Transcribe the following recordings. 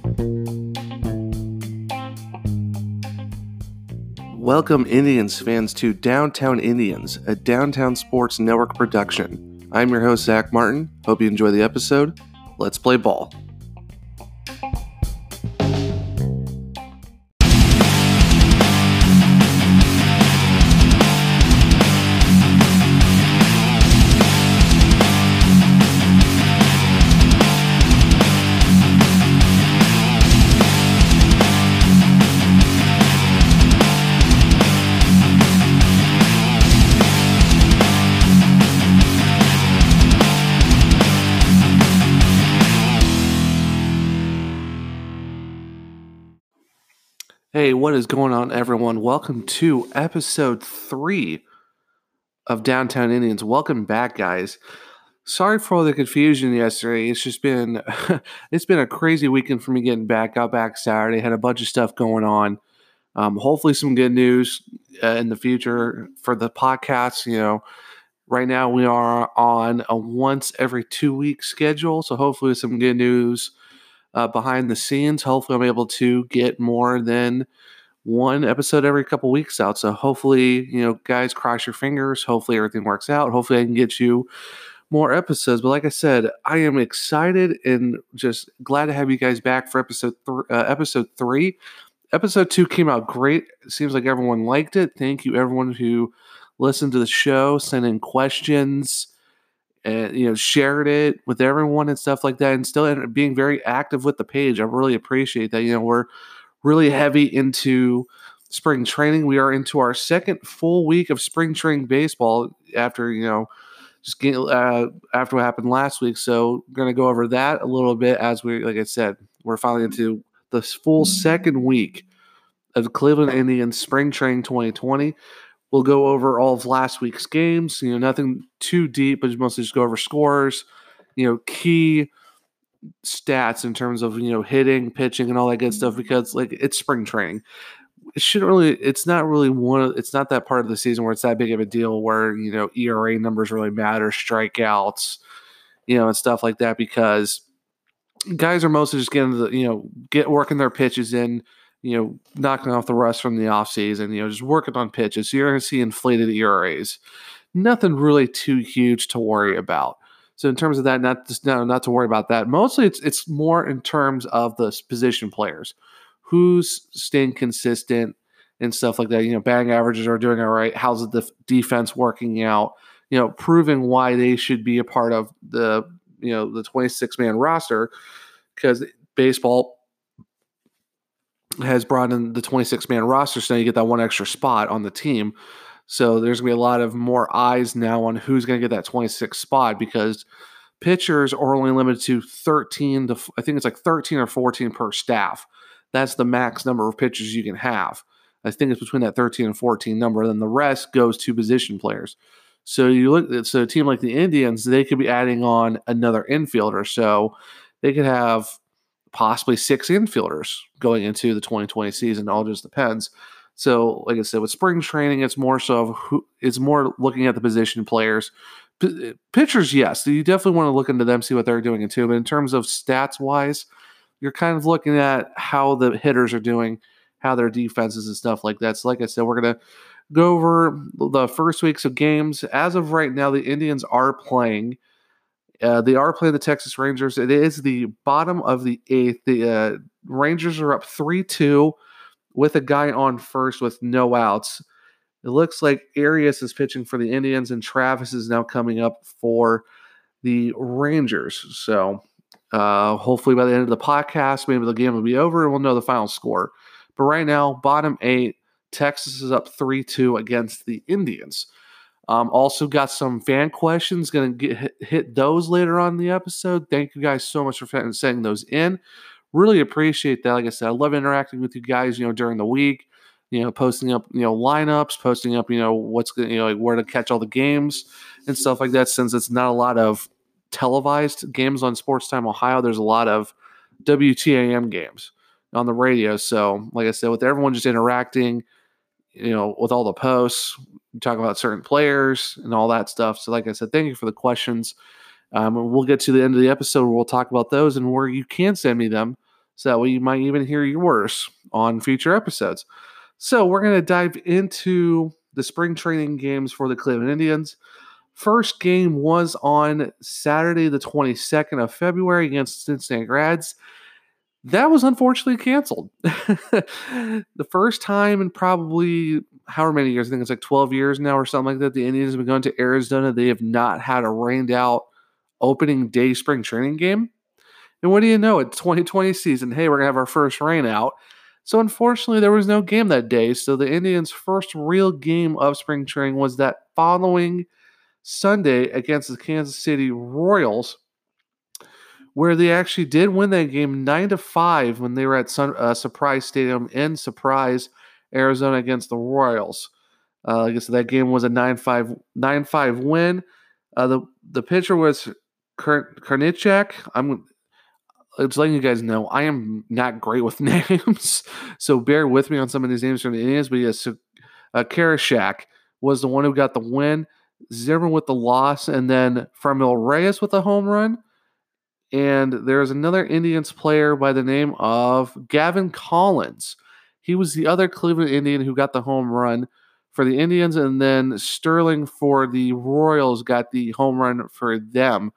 Welcome, Indians fans, to Downtown Indians, a Downtown Sports Network production. I'm your host, Zach Martin. Hope you enjoy the episode. Let's play ball. Hey, what is going on, everyone? Welcome to episode 3 of Downtown Indians. Welcome back, guys. Sorry for all the confusion yesterday. It's just been it's been a crazy weekend for me getting back. Got back Saturday, had a bunch of stuff going on. Hopefully some good news in the future for the podcast. Right now we are on a once every 2-week schedule, so hopefully some good news behind the scenes. Hopefully I'm able to get more than one episode every couple weeks out. So hopefully, guys, cross your fingers. Hopefully everything works out. Hopefully I can get you more episodes. But like I said, I am excited and just glad to have you guys back for episode 3. Episode 2 came out great. It seems like everyone liked it. Thank you, everyone who listened to the show, sent in questions, and shared it with everyone and stuff like that, and still being very active with the page. I really appreciate that. We're really heavy into spring training. We are into our second full week of spring training baseball after after what happened last week. So we're going to go over that a little bit as like I said, we're finally into the full second week of the Cleveland Indians spring training 2020. We'll go over all of last week's games. Nothing too deep, but mostly just go over scores, key stats in terms of, hitting, pitching, and all that good stuff, because it's spring training. It's not that part of the season where it's that big of a deal where, ERA numbers really matter, strikeouts, and stuff like that, because guys are mostly just working their pitches in, knocking off the rust from the offseason, just working on pitches. So you're going to see inflated ERAs. Nothing really too huge to worry about. So in terms of that, not to worry about that. Mostly it's more in terms of the position players, who's staying consistent and stuff like that. Batting averages are doing all right. How's the defense working out? Proving why they should be a part of the 26-man roster, because baseball has brought in the 26-man roster, so now you get that one extra spot on the team. So there's going to be a lot of more eyes now on who's going to get that 26th spot, because pitchers are only limited to 13 to, I think it's like 13 or 14 per staff. That's the max number of pitchers you can have. I think it's between that 13 and 14 number. Then the rest goes to position players. So a team like the Indians, they could be adding on another infielder. So they could have possibly 6 infielders going into the 2020 season. It all just depends. So, like I said, with spring training, it's more looking at the position players. Pitchers, yes, you definitely want to look into them, see what they're doing too. But in terms of stats wise, you're kind of looking at how the hitters are doing, how their defenses and stuff like that. So, like I said, we're gonna go over the first weeks of games. As of right now, the Indians are playing. They are playing the Texas Rangers. It is the bottom of the 8th. The Rangers are up 3-2 with a guy on first with no outs. It looks like Arias is pitching for the Indians, and Travis is now coming up for the Rangers. So hopefully by the end of the podcast, maybe the game will be over and we'll know the final score. But right now, bottom 8, Texas is up 3-2 against the Indians. Also got some fan questions. Going to hit those later on in the episode. Thank you guys so much for sending those in. Really appreciate that. Like I said, I love interacting with you guys, during the week, posting up, lineups, posting up, what's going, where to catch all the games and stuff like that. Since it's not a lot of televised games on Sports Time Ohio, there's a lot of WTAM games on the radio. So, like I said, with everyone just interacting, with all the posts, talking about certain players and all that stuff. So, like I said, thank you for the questions. We'll get to the end of the episode where we'll talk about those and where you can send me them. So that way you might even hear yours on future episodes. So we're going to dive into the spring training games for the Cleveland Indians. First game was on Saturday, the 22nd of February against Cincinnati Reds. That was unfortunately canceled. The first time in probably however many years, I think it's like 12 years now or something like that, the Indians have been going to Arizona. They have not had a rained out opening day spring training game. And what do you know? It's 2020 season. Hey, we're going to have our first rain out. So unfortunately, there was no game that day. So the Indians' first real game of spring training was that following Sunday against the Kansas City Royals, where they actually did win that game 9-5 when they were at Surprise Stadium in Surprise, Arizona against the Royals. Like I said, that game was a 9-5 win. The pitcher was Karnichak. I'm just letting you guys know I am not great with names, so bear with me on some of these names from the Indians. But yes, Karashak was the one who got the win. Zimmerman with the loss, and then Franmil Reyes with a home run. And there's another Indians player by the name of Gavin Collins. He was the other Cleveland Indian who got the home run for the Indians, and then Sterling for the Royals got the home run for them.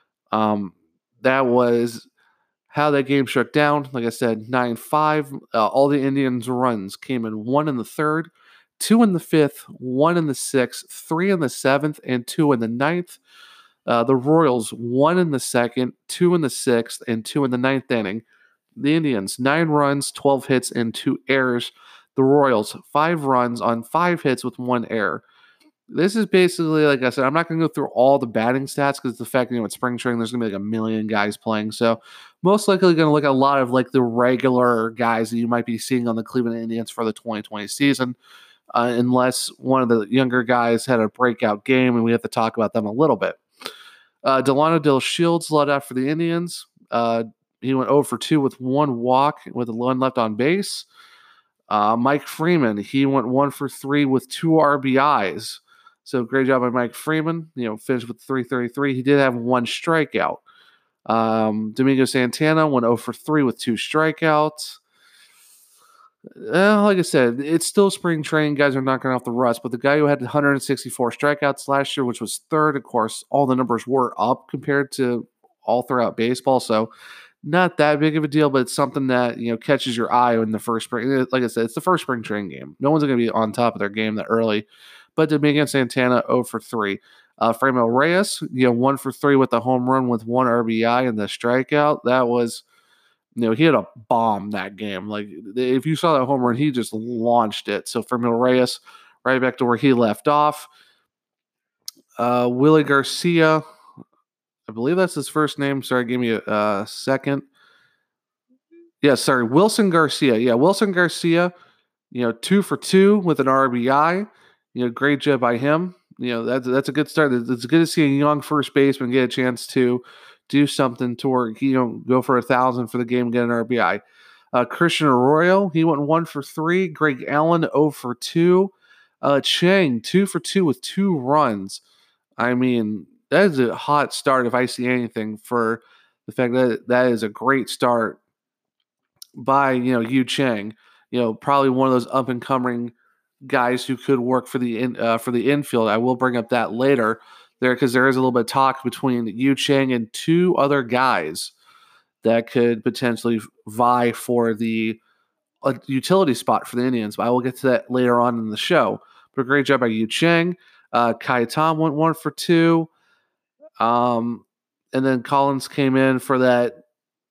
That was how that game shut down. Like I said, 9-5. All the Indians' runs came in 1 in the third, 2 in the fifth, 1 in the sixth, 3 in the seventh, and 2 in the ninth. The Royals 1 in the second, 2 in the sixth, and 2 in the ninth inning. The Indians 9 runs, 12 hits, and 2 errors. The Royals 5 runs on 5 hits with 1 error. This is basically, like I said, I'm not going to go through all the batting stats because the fact, it's spring training, there's going to be like a million guys playing. So most likely going to look at a lot of like the regular guys that you might be seeing on the Cleveland Indians for the 2020 season, unless one of the younger guys had a breakout game, and we have to talk about them a little bit. Delano Del Shields led out for the Indians. He went 0 for 2 with 1 walk with 1 left on base. Mike Freeman, he went 1 for 3 with 2 RBIs. So great job by Mike Freeman. Finished with 333. He did have 1 strikeout. Domingo Santana went 0 for 3 with 2 strikeouts. Like I said, it's still spring training. Guys are knocking off the rust. But the guy who had 164 strikeouts last year, which was third, of course, all the numbers were up compared to all throughout baseball. So not that big of a deal, but it's something that, catches your eye in the first spring. Like I said, it's the first spring training game. No one's going to be on top of their game that early. But Domingo Santana, 0 for 3. Franmil Reyes, 1 for 3 with the home run with 1 RBI and the strikeout. That was, he had a bomb that game. Like, if you saw that home run, he just launched it. So Franmil Reyes, right back to where he left off. Willie Garcia, I believe that's his first name. Sorry, give me a second. Yeah, sorry, Wilson Garcia. Yeah, Wilson Garcia, 2 for 2 with an RBI. Great job by him. That's a good start. It's good to see a young first baseman get a chance to do something to where go for 1,000 for the game and get an RBI. Christian Arroyo, he went 1 for 3. Greg Allen, 0 for 2. Chang, 2 for 2 with 2 runs. I mean, that is a hot start if I see anything, for the fact that that is a great start by, Yu Chang. Probably one of those up and coming guys who could work for the infield. I will bring up that later there, because there is a little bit of talk between Yu Chang and 2 other guys that could potentially vie for the utility spot for the Indians. But I will get to that later on in the show. But a great job by Yu Chang. Kai Tom went 1 for 2. And then Collins came in for that.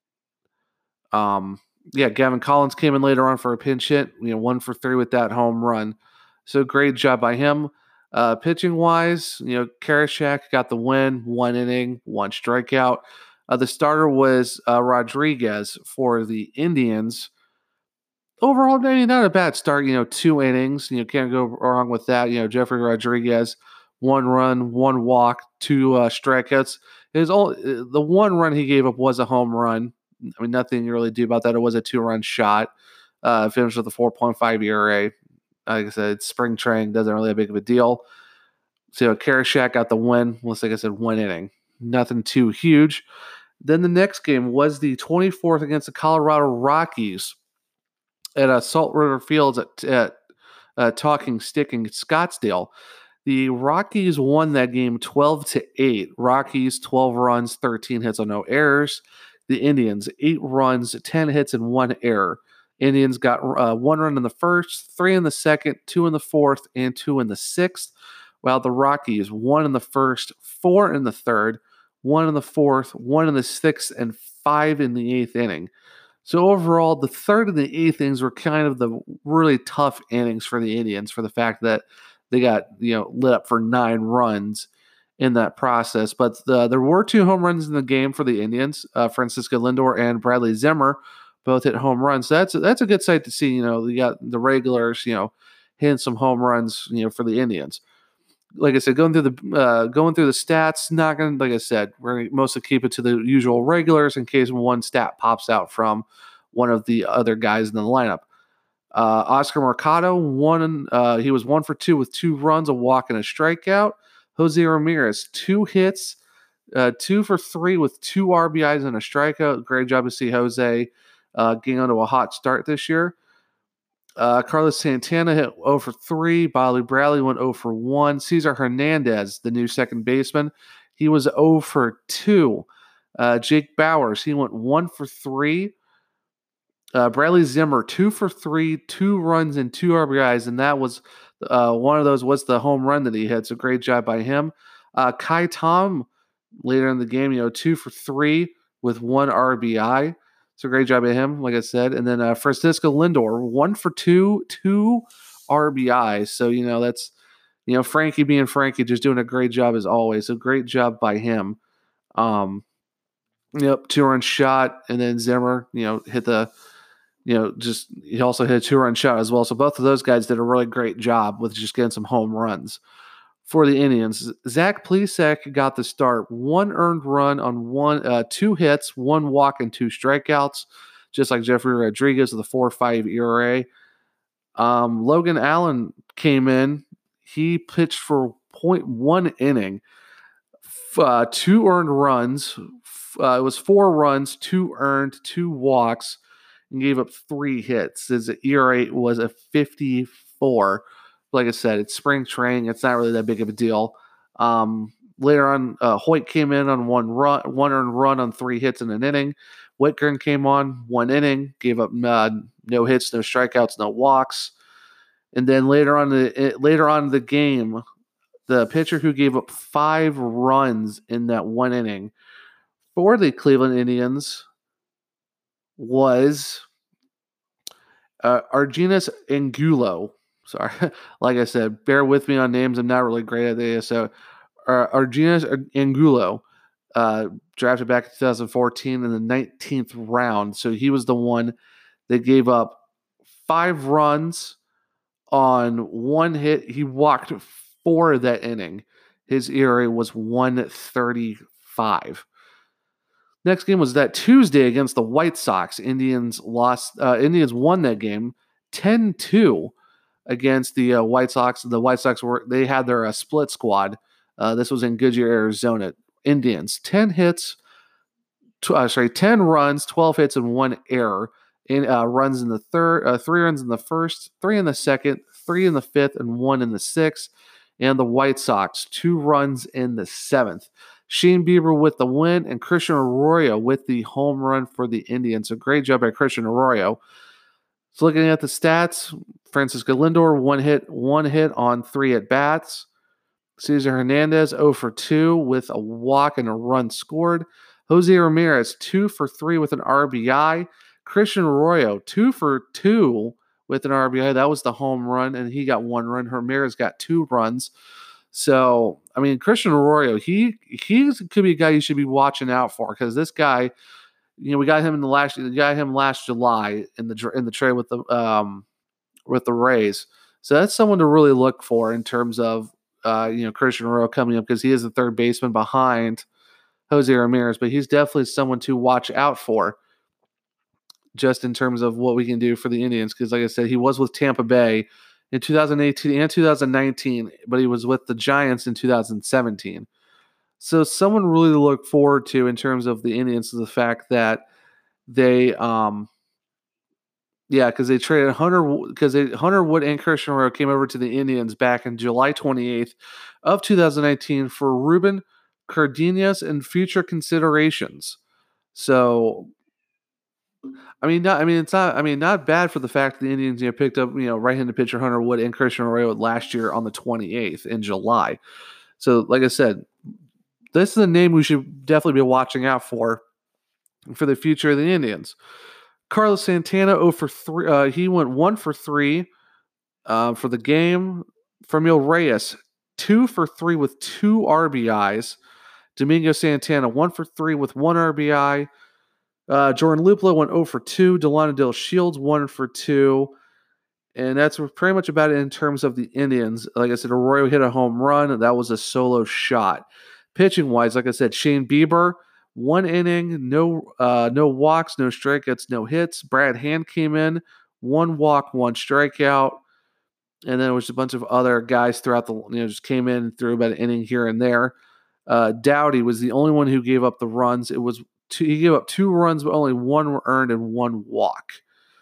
Gavin Collins came in later on for a pinch hit. 1 for 3 with that home run. So great job by him. Pitching wise, Karashak got the win, 1 inning, 1 strikeout. The starter was Rodriguez for the Indians. Overall, maybe not a bad start. 2 innings. Can't go wrong with that. Jeffrey Rodriguez, 1 run, 1 walk, 2 strikeouts. The 1 run he gave up was a home run. I mean, nothing you really do about that. It was a 2-run shot. Finished with a 4.5 ERA. Like I said, spring training doesn't really have big of a deal. So Karashak got the win. Like I said, 1 inning. Nothing too huge. Then the next game was the 24th against the Colorado Rockies at Salt River Fields at Talking Stick in Scottsdale. The Rockies won that game 12-8. Rockies 12 runs, 13 hits on no errors. The Indians 8 runs, 10 hits and 1 error. Indians got 1 run in the first, 3 in the second, 2 in the fourth, and 2 in the sixth. While the Rockies 1 in the first, 4 in the third, 1 in the fourth, 1 in the sixth, and 5 in the eighth inning. So overall, the third and the eighth innings were kind of the really tough innings for the Indians for the fact that they got lit up for 9 runs in that process. But there were 2 home runs in the game for the Indians. Francisco Lindor and Bradley Zimmer both hit home runs. So that's a good sight to see. You got the regulars, hitting some home runs, for the Indians. Like I said, going through the stats, not going to, like I said, we're going to mostly keep it to the usual regulars in case one stat pops out from one of the other guys in the lineup. Oscar Mercado, he was 1 for 2 with 2 runs, a walk, and a strikeout. Jose Ramirez, 2 hits, 2 for 3 with 2 RBIs and a strikeout. Great job to see Jose getting onto a hot start this year. Carlos Santana hit 0 for 3. Bobby Bradley went 0 for 1. Cesar Hernandez, the new second baseman, he was 0 for 2. Jake Bauers, he went 1 for 3. Bradley Zimmer, 2 for 3, 2 runs and 2 RBIs, and that was one of those was the home run that he hit. So great job by him. Kai Tom, later in the game, 2 for 3 with 1 RBI. So great job by him, like I said. And then Francisco Lindor, 1 for 2, 2 RBIs. So, that's, Frankie being Frankie, just doing a great job as always. So great job by him. 2-run shot, and then Zimmer, hit the, he also hit a 2-run shot as well. So both of those guys did a really great job with just getting some home runs. For the Indians, Zach Plesac got the start. 1 earned run on 2 hits, 1 walk, and 2 strikeouts, just like Jeffrey Rodriguez with a 4.5 ERA. Logan Allen came in. He pitched for 0.1 inning, 2 earned runs. It was 4 runs, 2 earned, 2 walks, and gave up 3 hits. His ERA was a 54. Like I said, it's spring training. It's not really that big of a deal. Later on, Hoyt came in on 1 earned run on 3 hits in an inning. Whitgren came on 1 inning, gave up no hits, no strikeouts, no walks. And then later on in the game, the pitcher who gave up 5 runs in that 1 inning for the Cleveland Indians was Argenis Angulo. Sorry, like I said, bear with me on names. I'm not really great at this. So, Argenis Angulo, drafted back in 2014 in the 19th round. So he was the one that gave up 5 runs on 1 hit. He walked 4 of that inning. His ERA was 1.35. Next game was that Tuesday against the White Sox. Indians won that game 10-2. Against the White Sox. The White Sox had their split squad. This was in Goodyear, Arizona. Indians 10 runs, 12 hits, and 1 error. Runs in the third, 3 runs in the first, 3 in the second, 3 in the fifth, and 1 in the sixth. And the White Sox 2 runs in the 7th. Shane Bieber with the win, and Christian Arroyo with the home run for the Indians. So great job by Christian Arroyo. So looking at the stats, Francisco Lindor, 1 hit on 3 at-bats. Cesar Hernandez, 0 for 2 with a walk and a run scored. Jose Ramirez, 2 for 3 with an RBI. Christian Arroyo, 2 for 2 with an RBI. That was the home run, and he got 1 run. Ramirez got 2 runs. So, Christian Arroyo, he could be a guy you should be watching out for, because this guy, we got him last July in the trade with the Rays. So that's someone to really look for in terms of Christian Arroyo coming up, because he is the third baseman behind Jose Ramirez, but he's definitely someone to watch out for just in terms of what we can do for the Indians, because like I said, he was with Tampa Bay in 2018 and 2019, but he was with the Giants in 2017. So someone really to look forward to in terms of the Indians is the fact that they because they traded Hunter Wood and Christian Arroyo came over to the Indians back in July 28th of 2019 for Ruben Cardenas and future considerations. So not bad for the fact that the Indians picked up right-handed pitcher Hunter Wood and Christian Arroyo last year on the 28th in July. So like I said, this is a name we should definitely be watching out for the future of the Indians. Carlos Santana 0 for 3. He went 1 for 3 for the game. Franmil Reyes 2 for 3 with 2 RBIs. Domingo Santana 1 for 3 with 1 RBI. Jordan Luplow went 0 for 2. Delano Dill Shields 1 for 2. And that's pretty much about it in terms of the Indians. Like I said, Arroyo hit a home run. That was a solo shot. Pitching wise, like I said, Shane Bieber, 1 inning, no walks, no strikeouts, no hits. Brad Hand came in, 1 walk, 1 strikeout. And then it was a bunch of other guys throughout just came in and threw about an inning here and there. Dowdy was the only one who gave up the runs. He gave up 2 runs, but only 1 were earned and 1 walk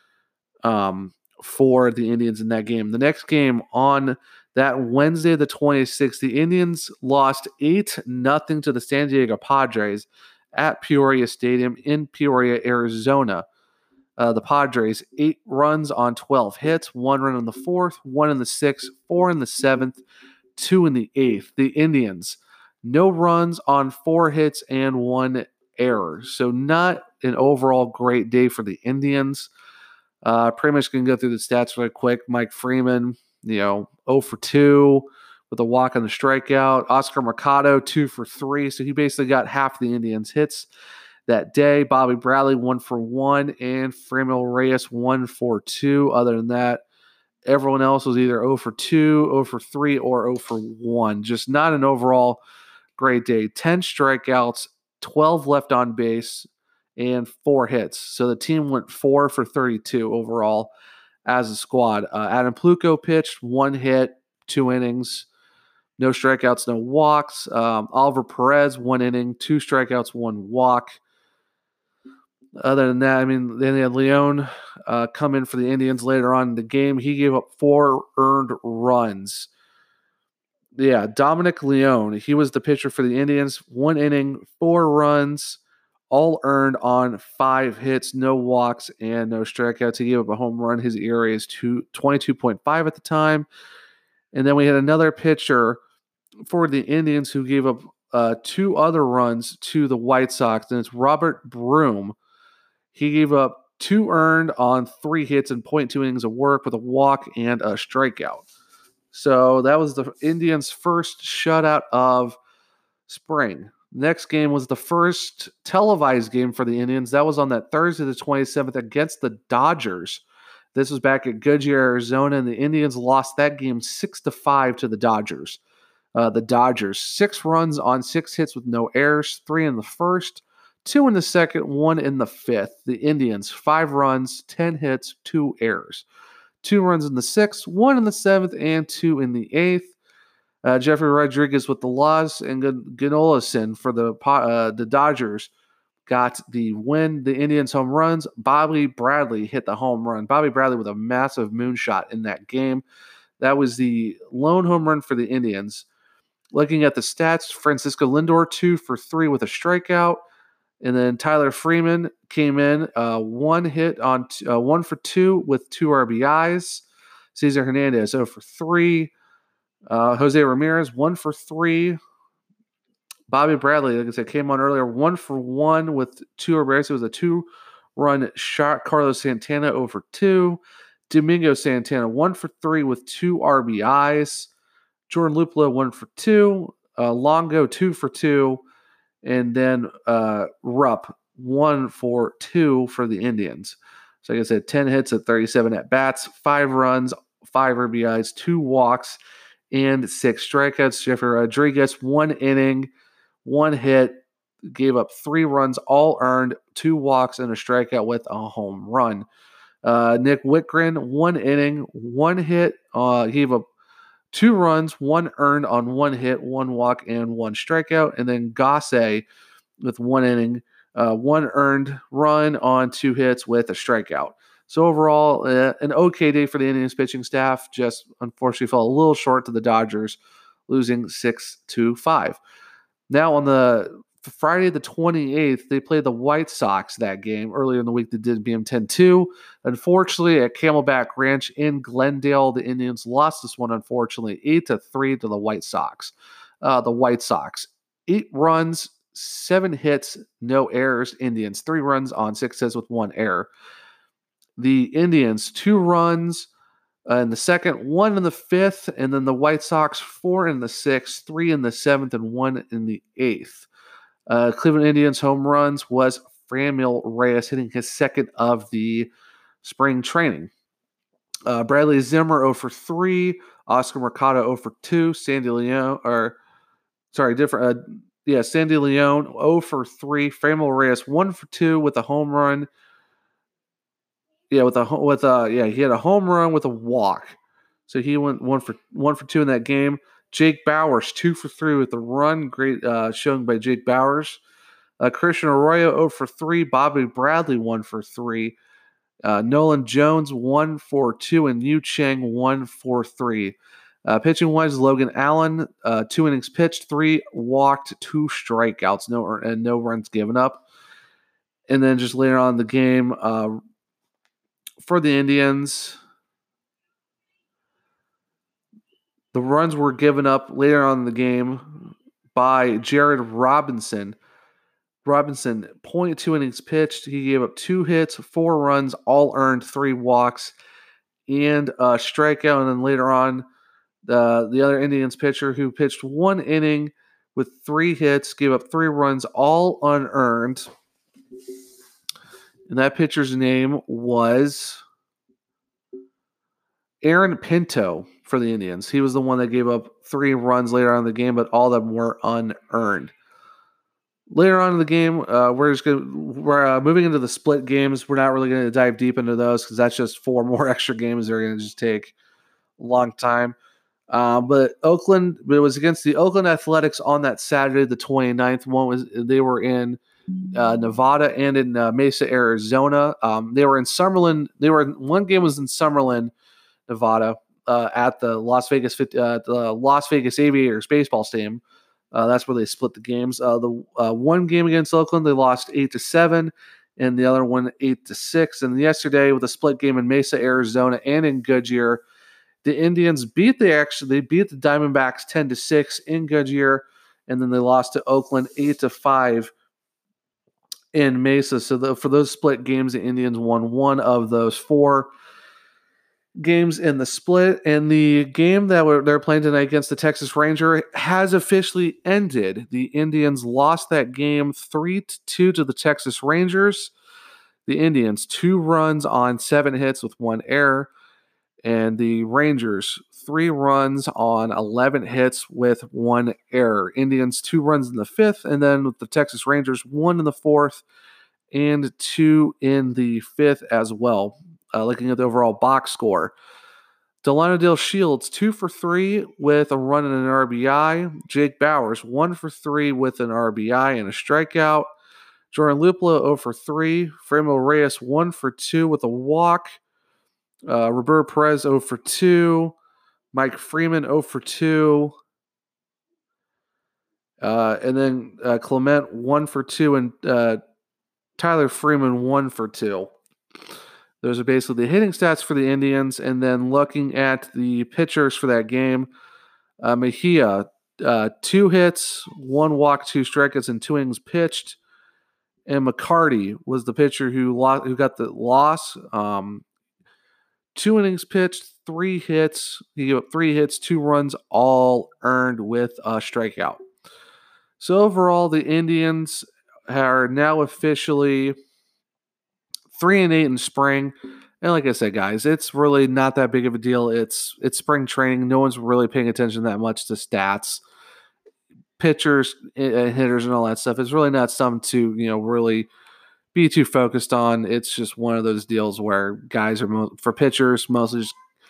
for the Indians in that game. The next game on that Wednesday, the 26th, the Indians lost 8-0 to the San Diego Padres at Peoria Stadium in Peoria, Arizona. The Padres, 8 runs on 12 hits, 1 run in the 4th, 1 in the 6th, 4 in the 7th, 2 in the 8th. The Indians, no runs on 4 hits and 1 error. So not an overall great day for the Indians. Pretty much going to go through the stats really quick. Mike Freeman, 0 for 2 with a walk on the strikeout. Oscar Mercado, 2 for 3. So he basically got half the Indians' hits that day. Bobby Bradley, 1 for 1. And Franmil Reyes, 1 for 2. Other than that, everyone else was either 0 for 2, 0 for 3, or 0 for 1. Just not an overall great day. 10 strikeouts, 12 left on base, and 4 hits. So the team went 4 for 32 overall as a squad. Adam Pluko pitched, 1 hit, 2 innings, no strikeouts, no walks. Oliver Perez, 1 inning, 2 strikeouts, 1 walk. Other than that, then they had Leon come in for the Indians later on in the game. He gave up 4 earned runs. Yeah, Dominic Leone, he was the pitcher for the Indians. 1 inning, 4 runs, all earned on 5 hits, no walks, and no strikeouts. He gave up a home run. His ERA is 22.5 at the time. And then we had another pitcher for the Indians who gave up 2 other runs to the White Sox, and it's Robert Broom. He gave up 2 earned on 3 hits and 0.2 innings of work with a walk and a strikeout. So that was the Indians' first shutout of spring. Next game was the first televised game for the Indians. That was on that Thursday, the 27th, against the Dodgers. This was back at Goodyear, Arizona, and the Indians lost that game 6-5 to the Dodgers. The Dodgers, 6 runs on 6 hits with no errors, 3 in the first, 2 in the second, 1 in the fifth. The Indians, 5 runs, 10 hits, 2 errors. 2 runs in the 6th, 1 in the 7th, and 2 in the 8th. Jeffrey Rodriguez with the loss, and Gunolson for the Dodgers got the win. The Indians home runs. Bobby Bradley hit the home run. Bobby Bradley with a massive moonshot in that game. That was the lone home run for the Indians. Looking at the stats, Francisco Lindor 2 for 3 with a strikeout. And then Tyler Freeman came in, 1 hit on 1 for 2 with 2 RBIs. Cesar Hernandez 0 for 3. Jose Ramirez 1 for 3. Bobby Bradley, like I said, came on earlier, 1 for 1 with 2 RBIs. It was a 2-run shot. Carlos Santana 0 for 2. Domingo Santana 1 for 3 with 2 RBIs. Jordan Luplow 1 for 2. Longo 2 for 2. And then Rupp 1 for 2 for the Indians. So like I said, 10 hits at 37 at-bats, 5 runs, 5 RBIs, 2 walks, and 6 strikeouts. Jeffrey Rodriguez, 1 inning, 1 hit, gave up 3 runs, all earned, 2 walks, and a strikeout with a home run. Nick Whitgren, 1 inning, 1 hit, gave up 2 runs, 1 earned on 1 hit, 1 walk, and 1 strikeout. And then Gosse with 1 inning, 1 earned run on 2 hits with a strikeout. So overall, an okay day for the Indians pitching staff. Just unfortunately fell a little short to the Dodgers, losing 6-5. Now on the Friday the 28th, they played the White Sox that game. Earlier in the week, they did beat them 10-2. Unfortunately, at Camelback Ranch in Glendale, the Indians lost this one, unfortunately, 8-3 to the White Sox. The White Sox, 8 runs, 7 hits, no errors. Indians, 3 runs on 6 hits with 1 error. The Indians, 2 runs in the second, 1 in the 5th, and then the White Sox, 4 in the 6th, 3 in the 7th, and 1 in the 8th. Cleveland Indians home runs was Franmil Reyes hitting his second of the spring training. Bradley Zimmer 0 for 3, Oscar Mercado 0 for 2, Sandy Leone, Sandy Leone 0 for 3, Franmil Reyes 1 for 2 with a home run. He had a home run with a walk. So he went 1 for 2 in that game. Jake Bauers 2 for 3 with a run, great showing by Jake Bauers. Christian Arroyo 0 for 3, Bobby Bradley 1 for 3, Nolan Jones 1 for 2, and Yu Chang 1 for 3. Pitching wise, Logan Allen 2 innings pitched, 3 walked, 2 strikeouts, no runs given up. And then just later on in the game, for the Indians, the runs were given up later on in the game by Jared Robinson. 0.2 innings pitched. He gave up 2 hits, 4 runs, all earned, 3 walks, and a strikeout. And then later on, the other Indians pitcher who pitched 1 inning with 3 hits, gave up 3 runs, all unearned. And that pitcher's name was Aaron Pinto for the Indians. He was the one that gave up 3 runs later on in the game, but all of them were unearned. Later on in the game, we're moving into the split games. We're not really going to dive deep into those because that's just 4 more extra games. They're going to just take a long time. But it was against the Oakland Athletics on that Saturday, the 29th. They were in Nevada and in Mesa, Arizona. They were in Summerlin. One game was in Summerlin, Nevada, at the Las Vegas Aviators baseball stadium. That's where they split the games. The one game against Oakland, they lost 8-7, and the other one 8-6. And yesterday, with a split game in Mesa, Arizona, and in Goodyear, the Indians beat the Diamondbacks 10-6 in Goodyear, and then they lost to Oakland 8-5 in Mesa. So for those split games, the Indians won 1 of those 4 games in the split, and the game that they're playing tonight against the Texas Ranger has officially ended. The Indians lost that game 3-2 to the Texas Rangers. The Indians 2 runs on 7 hits with 1 error, and the Rangers 3 runs on 11 hits with 1 error. Indians 2 runs in the 5th, and then with the Texas Rangers 1 in the 4th and 2 in the 5th as well. Looking at the overall box score, Delano Dale Shields 2 for 3 with a run and an RBI. Jake Bauers 1 for 3 with an RBI and a strikeout. Jordan Luplow 0 for 3. Franmil Reyes 1 for 2 with a walk. Roberto Perez 0 for 2. Mike Freeman 0 for 2. And then Clement 1 for 2 and Tyler Freeman 1 for 2. Those are basically the hitting stats for the Indians. And then looking at the pitchers for that game, Mejia, 2 hits, 1 walk, 2 strikeouts, and 2 innings pitched. And McCarty was the pitcher who got the loss. 2 innings pitched, 3 hits. He gave up 3 hits, 2 runs, all earned with a strikeout. So overall, the Indians are now officially 3-8 in spring. And like I said, guys, it's really not that big of a deal. It's spring training. No one's really paying attention that much to stats, pitchers, and hitters, and all that stuff. It's really not something to really be too focused on. It's just one of those deals where guys are for pitchers mostly just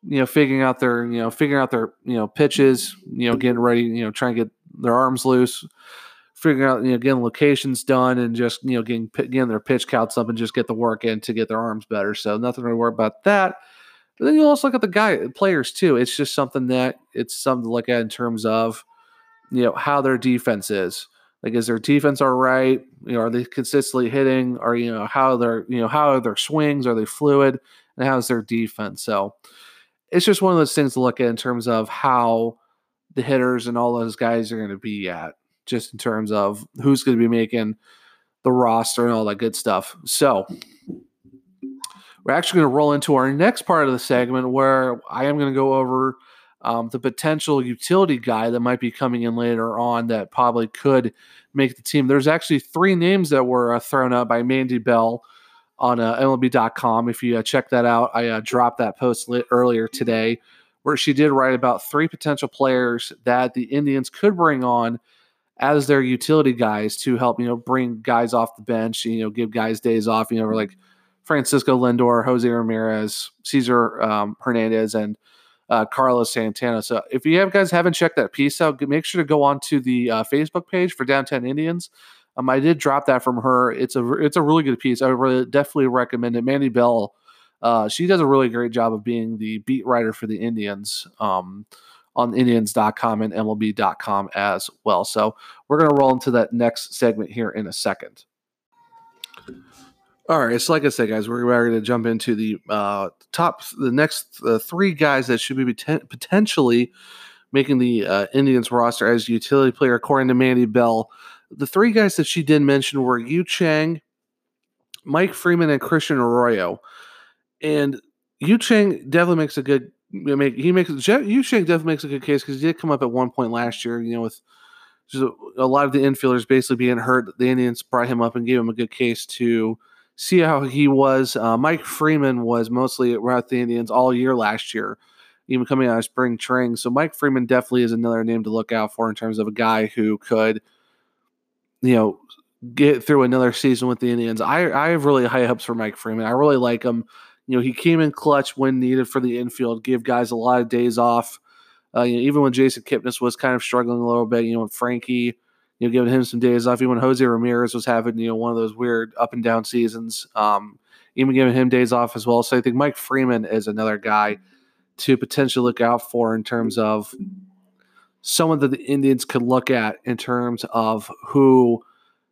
figuring out their pitches, getting ready, trying to get their arms loose, figuring out, getting locations done, and just getting their pitch counts up and just get the work in to get their arms better. So nothing to worry about that. But then you also look at the players too. It's just something to look at in terms of how their defense is. Like, is their defense all right? Are they consistently hitting? Or how are their swings? Are they fluid? And how's their defense? So it's just one of those things to look at in terms of how the hitters and all those guys are going to be at, just in terms of who's going to be making the roster and all that good stuff. So we're actually going to roll into our next part of the segment where I am going to go over the potential utility guy that might be coming in later on that probably could make the team. There's actually 3 names that were thrown out by Mandy Bell on MLB.com. If you check that out, I dropped that post earlier today where she did write about 3 potential players that the Indians could bring on as their utility guys to help, bring guys off the bench, give guys days off, like Francisco Lindor, Jose Ramirez, Cesar Hernandez, and Carlos Santana. So if you guys haven't checked that piece out, make sure to go on to the Facebook page for Downtown Indians. I did drop that from her. It's a really good piece. I would definitely recommend it. Mandy Bell, she does a really great job of being the beat writer for the Indians on Indians.com and MLB.com as well. So we're going to roll into that next segment here in a second. All right, so like I said, guys, we're going to jump into the next 3 guys that should be potentially making the Indians roster as utility player, according to Mandy Bell. The 3 guys that she did mention were Yu Chang, Mike Freeman, and Christian Arroyo. And Yu Chang definitely makes a good Yu Chang definitely makes a good case because he did come up at one point last year, with just a lot of the infielders basically being hurt. The Indians brought him up and gave him a good case to see how he was. Mike Freeman was mostly around the Indians all year last year, even coming out of spring training. So Mike Freeman definitely is another name to look out for in terms of a guy who could, get through another season with the Indians. I have really high hopes for Mike Freeman. I really like him. He came in clutch when needed for the infield, give guys a lot of days off. Even when Jason Kipnis was kind of struggling a little bit, when Frankie, giving him some days off, even when Jose Ramirez was having, one of those weird up and down seasons, even giving him days off as well. So I think Mike Freeman is another guy to potentially look out for in terms of someone that the Indians could look at in terms of who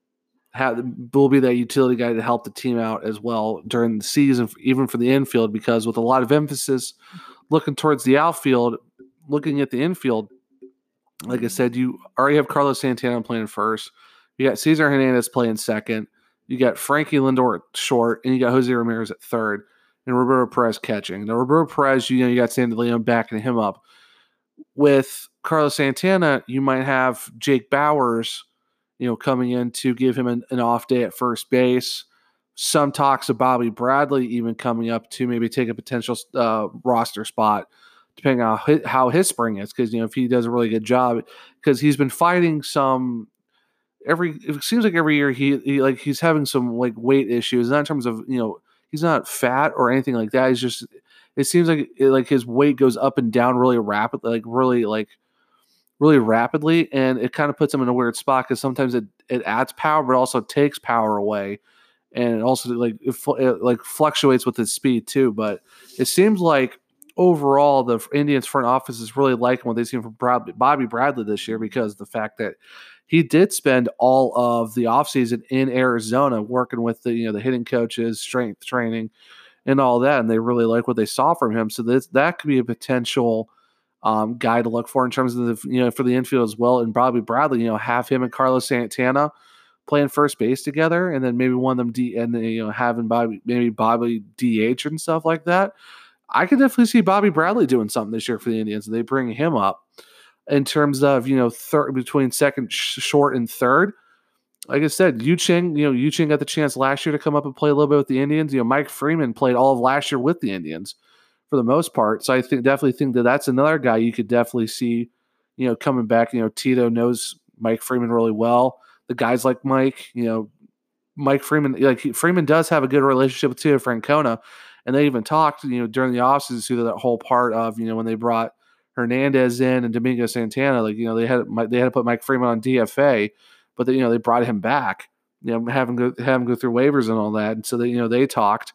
will be that utility guy to help the team out as well during the season, even for the infield, because with a lot of emphasis looking towards the outfield, looking at the infield, like I said, you already have Carlos Santana playing first. You got Cesar Hernandez playing second. You got Frankie Lindor at short, and you got Jose Ramirez at third, and Roberto Perez catching. Now, Roberto Perez, you got Sandy Leon backing him up. With Carlos Santana, you might have Jake Bowers, coming in to give him an off day at first base. Some talks of Bobby Bradley even coming up to maybe take a potential roster spot, depending on how his spring is. Because, if he does a really good job, because he's been fighting some it seems like every year he's having some like weight issues, not in terms of, he's not fat or anything like that. He's just, it seems like his weight goes up and down really rapidly, really rapidly, and it kind of puts him in a weird spot because sometimes it adds power, but also takes power away, and it also it fluctuates with his speed too. But it seems like overall the Indians front office is really liking what they've seen from Bobby Bradley this year, because of the fact that he did spend all of the offseason in Arizona working with the the hitting coaches, strength training, and all that, and they really like what they saw from him. So that could be a potential guy to look for in terms of the for the infield as well. And Bobby Bradley, have him and Carlos Santana playing first base together, and then maybe one of them having Bobby DH and stuff like that. I could definitely see Bobby Bradley doing something this year for the Indians, and they bring him up in terms of third, between second, short, and third. Like I said, Yu Chang got the chance last year to come up and play a little bit with the Indians. Mike Freeman played all of last year with the Indians for the most part. So I definitely think that that's another guy you could definitely see, coming back. Tito knows Mike Freeman really well. The guys like Mike Freeman, Freeman does have a good relationship with Tito Francona. And they even talked, during the offseason through that whole part of, when they brought Hernandez in and Domingo Santana, like, they had to put Mike Freeman on DFA, but they brought him back, have him go through waivers and all that. And so they talked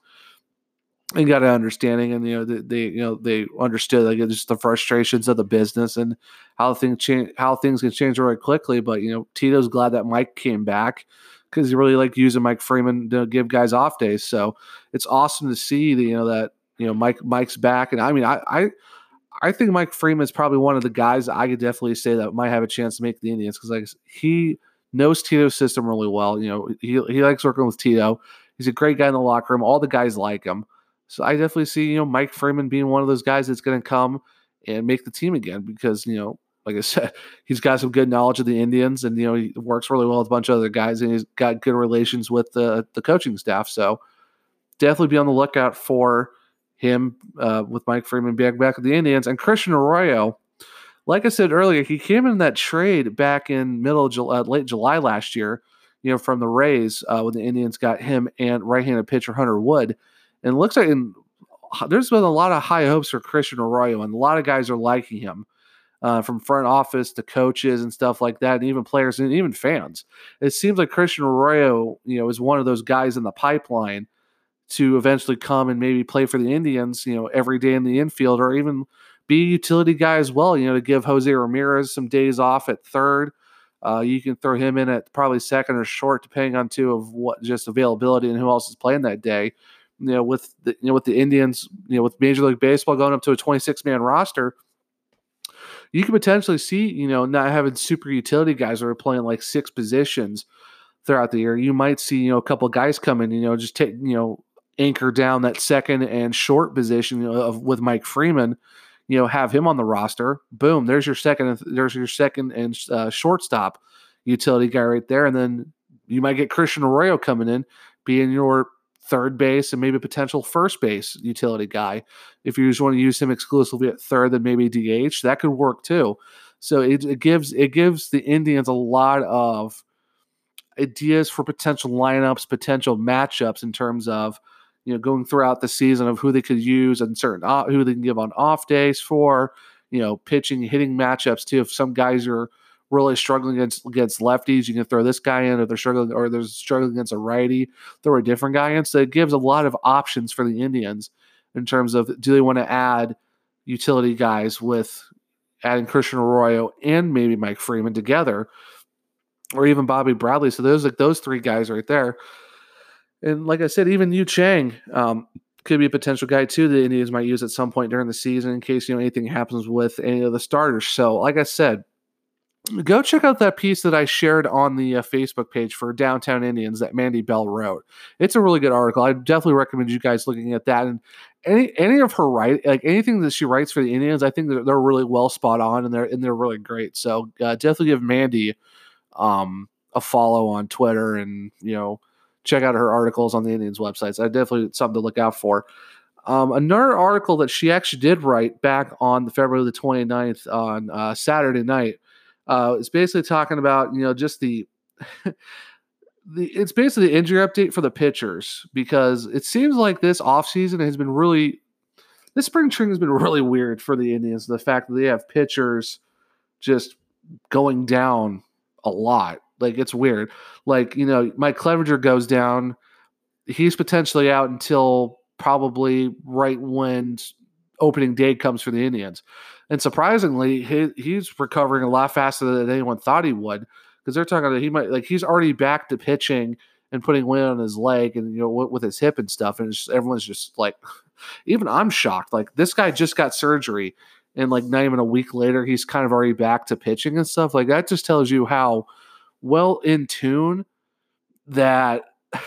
and got an understanding, and they understood like just the frustrations of the business and how things can change really quickly. But Tito's glad that Mike came back because he really liked using Mike Freeman to give guys off days. So it's awesome to see that Mike's back, and I mean I think Mike Freeman is probably one of the guys that I could definitely say that might have a chance to make the Indians because like he knows Tito's system really well. He likes working with Tito. He's a great guy in the locker room. All the guys like him. So I definitely see, Mike Freeman being one of those guys that's going to come and make the team again because, like I said, he's got some good knowledge of the Indians and, he works really well with a bunch of other guys and he's got good relations with the coaching staff. So definitely be on the lookout for him with Mike Freeman back with the Indians. And Christian Arroyo, like I said earlier, he came in that trade back in late July last year, from the Rays when the Indians got him and right-handed pitcher Hunter Wood. And it looks like there's been a lot of high hopes for Christian Arroyo, and a lot of guys are liking him, from front office to coaches and stuff like that, and even players and even fans. It seems like Christian Arroyo, is one of those guys in the pipeline to eventually come and maybe play for the Indians, every day in the infield, or even be a utility guy as well, to give Jose Ramirez some days off at third. You can throw him in at probably second or short, depending on of what just availability and who else is playing that day. With the Indians, with Major League Baseball going up to a 26-man roster, you could potentially see, not having super utility guys that are playing like 6 positions throughout the year. You might see, a couple of guys come in, just take, anchor down that second and short position with Mike Freeman, have him on the roster. Boom, there's your second and shortstop utility guy right there. And then you might get Christian Arroyo coming in, being your third base and maybe a potential first base utility guy. If you just want to use him exclusively at third, then maybe DH, that could work too. So it gives the Indians a lot of ideas for potential lineups, potential matchups in terms of going throughout the season of who they could use and who they can give on off days for, pitching, hitting matchups too. If some guys are really struggling against lefties, you can throw this guy in. If they're struggling against a righty, throw a different guy in. So it gives a lot of options for the Indians in terms of, do they want to add utility guys with adding Christian Arroyo and maybe Mike Freeman together, or even Bobby Bradley. So there's like those 3 guys right there. And like I said, even Yu Chang could be a potential guy too the Indians might use at some point during the season in case anything happens with any of the starters. So like I said, go check out that piece that I shared on the Facebook page for Downtown Indians that Mandy Bell wrote. It's a really good article. I definitely recommend you guys looking at that. And any of her anything that she writes for the Indians, I think they're really well spot on and they're really great. So definitely give Mandy a follow on Twitter and check out her articles on the Indians websites. I definitely something to look out for. Another article that she actually did write back on February the 29th on Saturday night is basically talking about, just it's basically the injury update for the pitchers, because it seems like this offseason this spring training has been really weird for the Indians. The fact that they have pitchers just going down a lot. Like, it's weird. Like, Mike Clevenger goes down. He's potentially out until probably right when opening day comes for the Indians. And surprisingly, he's recovering a lot faster than anyone thought he would, because they're talking that he's already back to pitching and putting weight on his leg and, with his hip and stuff. And everyone's just like, even I'm shocked. Like, this guy just got surgery and like not even a week later, he's kind of already back to pitching and stuff. Like, that just tells you how well in tune that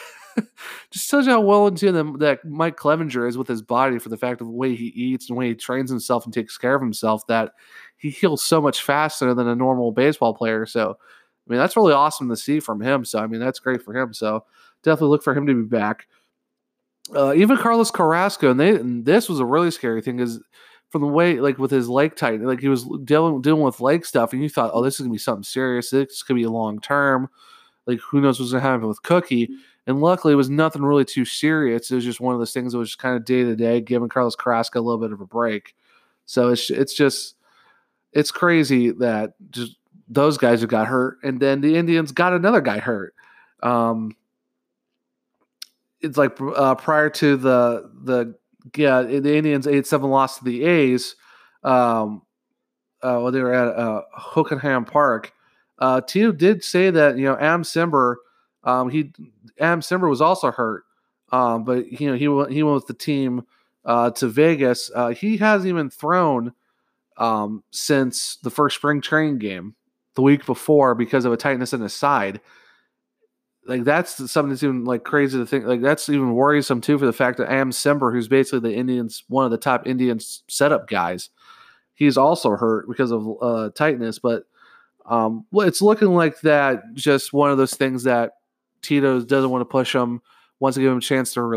that Mike Clevenger is with his body, for the fact of the way he eats and the way he trains himself and takes care of himself, that he heals so much faster than a normal baseball player. So, I mean, that's really awesome to see from him. So, I mean, that's great for him. So definitely look for him to be back. Even Carlos Carrasco, and this was a really scary thing, is from the way, like, with his leg tight, like, he was dealing with leg stuff, and you thought, oh, this is going to be something serious. This could be a long term. Like, who knows what's going to happen with Cookie? And luckily, it was nothing really too serious. It was just one of those things that was just kind of day to day, giving Carlos Carrasco a little bit of a break. So it's crazy that just those guys who got hurt, and then the Indians got another guy hurt. It's like prior to the Indians 8-7 loss to the A's. When they were at Hockenheim Park, Tito did say that Adam Simber, Adam Simber was also hurt, but he went with the team to Vegas. He hasn't even thrown since the first spring training game the week before because of a tightness in his side. Like that's something that's even like crazy to think. Like that's even worrisome too for the fact that Adam Simber, who's basically the Indians, one of the top Indians setup guys, he's also hurt because of tightness. But it's looking like that. Just one of those things that Tito doesn't want to push him, wants to give him a chance to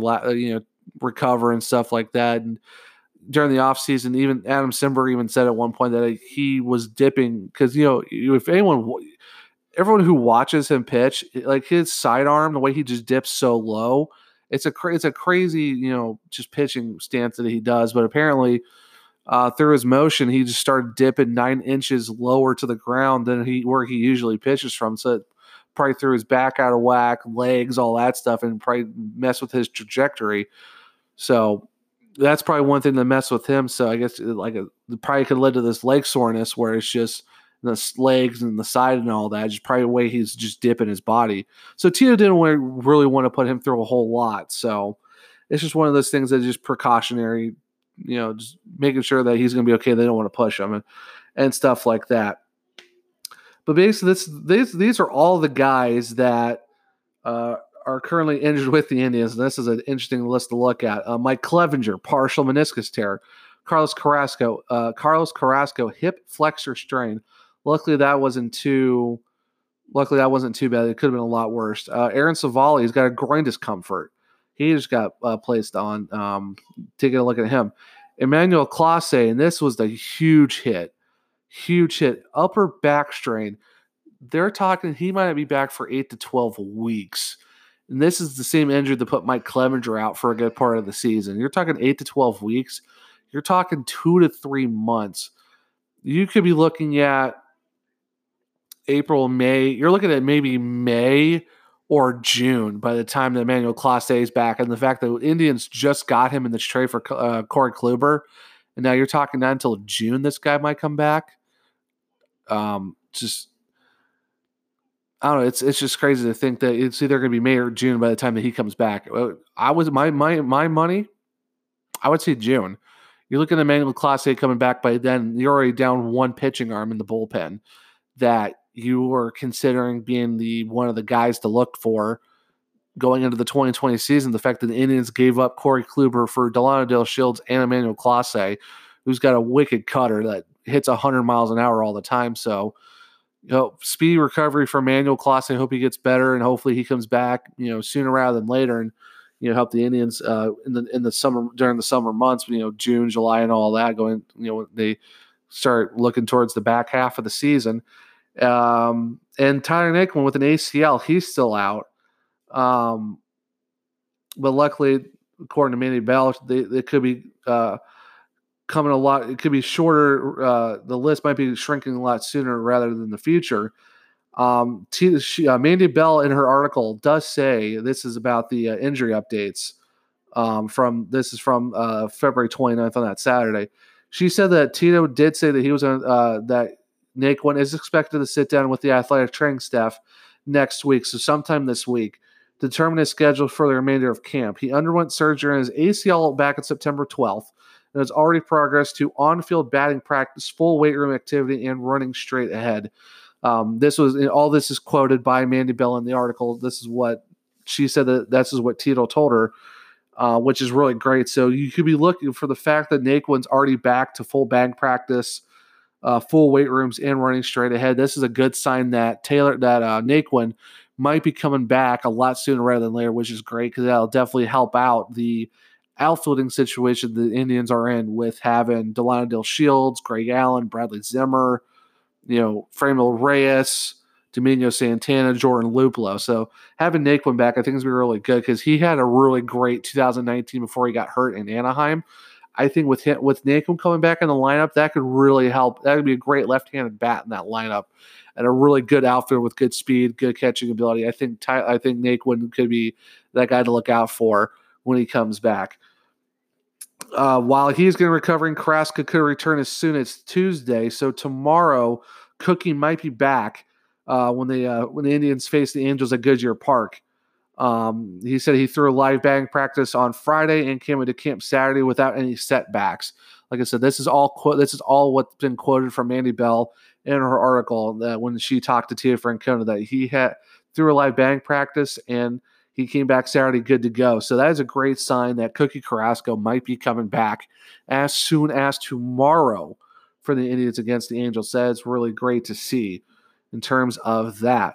recover and stuff like that. And during the offseason, even Adam Simber even said at one point that he was dipping because if everyone who watches him pitch, like his sidearm, the way he just dips so low, it's a crazy just pitching stance that he does. But apparently, through his motion, he just started dipping 9 inches lower to the ground than where he usually pitches from. So it probably threw his back out of whack, legs, all that stuff, and probably messed with his trajectory. So that's probably one thing that messed with him. So I guess it probably could lead to this leg soreness where it's just the legs and the side and all that. Just probably the way he's just dipping his body. So Tito didn't really want to put him through a whole lot. So it's just one of those things that is just precautionary, just making sure that he's going to be okay. They don't want to push him and stuff like that. But basically, these are all the guys that are currently injured with the Indians. And this is an interesting list to look at. Mike Clevenger, partial meniscus tear. Carlos Carrasco, hip flexor strain. Luckily, that wasn't too bad. It could have been a lot worse. Aaron Savali has got a groin discomfort. He just got placed on. Taking a look at him. Emmanuel Clase, and this was the huge hit. Upper back strain. They're talking he might be back for 8 to 12 weeks. And this is the same injury that put Mike Clevenger out for a good part of the season. You're talking 8 to 12 weeks. You're talking 2 to 3 months. You could be looking at April, May. You're looking at maybe May or June by the time that Emmanuel Clase is back. And the fact that Indians just got him in this trade for Corey Kluber, and now you're talking not until June this guy might come back. I don't know. It's just crazy to think that it's either going to be May or June by the time that he comes back. My money, I would say June. You're looking at Emmanuel Clase coming back by then. You're already down one pitching arm in the bullpen that you were considering being one of the guys to look for going into the 2020 season. The fact that the Indians gave up Corey Kluber for Delano Dale Shields and Emmanuel Clase, who's got a wicked cutter that hits 100 miles an hour all the time. So, speedy recovery for Emmanuel Clase. I hope he gets better, and hopefully he comes back, sooner rather than later, and help the Indians in the summer, during the summer months, June, July, and all that. Going, they start looking towards the back half of the season. And Tyler Naquin with an ACL, he's still out. But luckily, according to Mandy Bell, they could be coming a lot. It could be shorter. The list might be shrinking a lot sooner rather than the future. Mandy Bell in her article does say this is about the injury updates. This is from February 29th on that Saturday. She said that Tito did say that he was that Naquin is expected to sit down with the athletic training staff next week, so sometime this week, to determine his schedule for the remainder of camp. He underwent surgery on his ACL back on September 12th and has already progressed to on-field batting practice, full weight room activity, and running straight ahead. All this is quoted by Mandy Bell in the article. This is what she said this is what Tito told her, which is really great. So you could be looking for the fact that Naquin's already back to full batting practice, full weight rooms, and running straight ahead. This is a good sign that Naquin might be coming back a lot sooner rather than later, which is great because that'll definitely help out the outfielding situation the Indians are in with having Delano Dale Shields, Greg Allen, Bradley Zimmer, Franmil Reyes, Domingo Santana, Jordan Luplow. So having Naquin back, I think is going to be really good because he had a really great 2019 before he got hurt in Anaheim. I think with Naquin coming back in the lineup, that could really help. That would be a great left-handed bat in that lineup, and a really good outfielder with good speed, good catching ability. I think Naquin could be that guy to look out for when he comes back. While he's going to recover, Carrasco could return as soon as Tuesday. So tomorrow, Cookie might be back when the Indians face the Angels at Goodyear Park. He said he threw a live batting practice on Friday and came into camp Saturday without any setbacks. Like I said, this is all what's been quoted from Mandy Bell in her article that when she talked to Tia Francona, that he had threw a live batting practice and he came back Saturday good to go. So that is a great sign that Cookie Carrasco might be coming back as soon as tomorrow for the Indians against the Angels. That is really great to see in terms of that.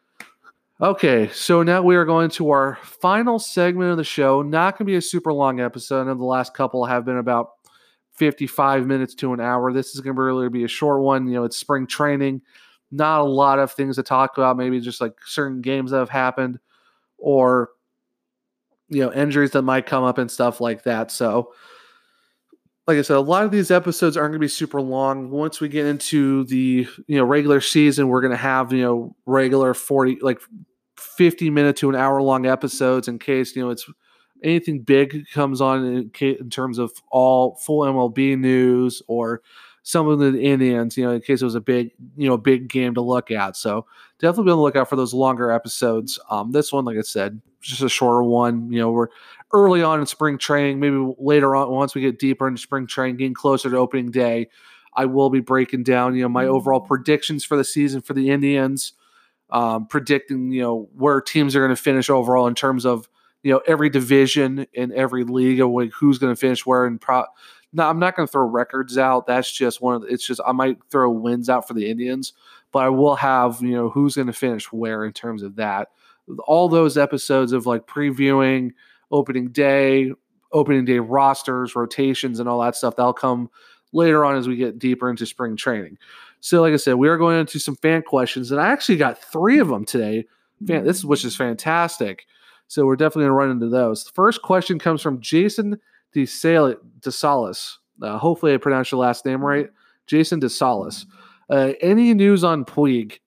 Okay, so now we are going to our final segment of the show. Not going to be a super long episode. I know the last couple have been about 55 minutes to an hour. This is going to really be a short one. It's spring training. Not a lot of things to talk about. Maybe just like certain games that have happened or, injuries that might come up and stuff like that. So, like I said, a lot of these episodes aren't going to be super long. Once we get into the, regular season, we're going to have, regular 50-minute to an hour-long episodes in case, it's anything big comes on in terms of all full MLB news or some of the Indians, in case it was a big game to look at. So definitely be on the lookout for those longer episodes. This one, like I said, just a shorter one. We're early on in spring training. Maybe later on, once we get deeper into spring training, getting closer to opening day, I will be breaking down, my overall predictions for the season for the Indians, predicting, where teams are going to finish overall in terms of, every division in every league of who's going to finish where. And no, I'm not going to throw records out. That's just I might throw wins out for the Indians, but I will have, who's going to finish where in terms of that. All those episodes of like previewing opening day rosters, rotations, and all that stuff, that'll come later on as we get deeper into spring training. So like I said, we are going into some fan questions, and I actually got 3 of them today, which is fantastic. So we're definitely going to run into those. The first question comes from Jason DeSalis. Hopefully I pronounced your last name right. Jason DeSalis. Any news on Puig?